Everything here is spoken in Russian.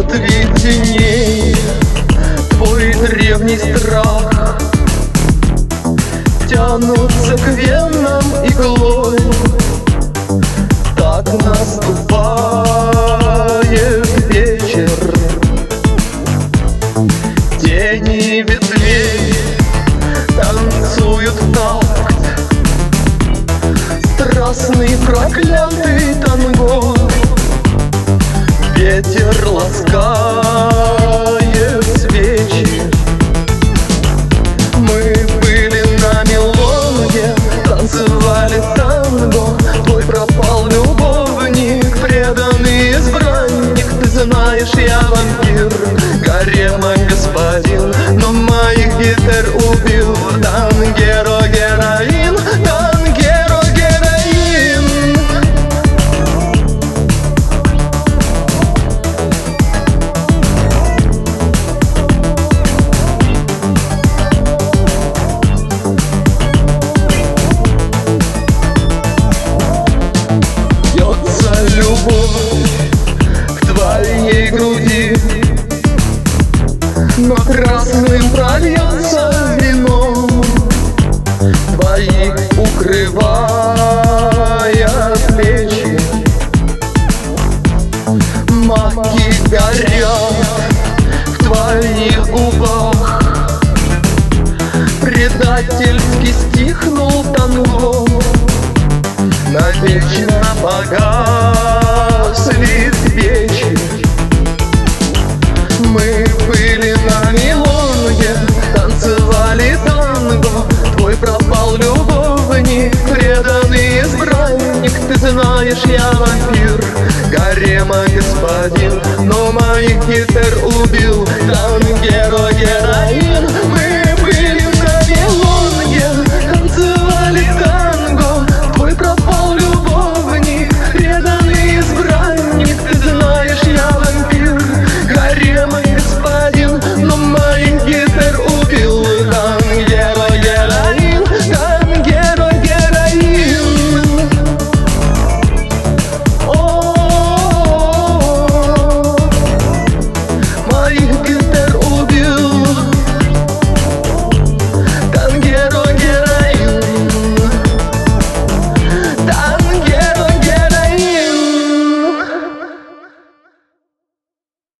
ветви теней твой древний страх тянутся к венам иглой. Так наступает вечер, тени ветвей танцуют в такт, страстный проклятый танго. Ветер ласкает свечи. Мы были на мелодии, танцевали танго. Твой пропал любовник, преданный избранник. Ты знаешь, я вампир, гарема господин, но моих гитар убил тангеро героин, тангеро героин. Бьется любовь в твоей груди, но красным прольется вино, твои укрывая плечи. Маки горят в твоих губах, предательски стихнул танго, навечно погасли свечи. Мы были на мелодии, танцевали танго. Твой пропал любовник, преданный избранник. Ты знаешь, я вампир, гарема господин, но моих гитар убил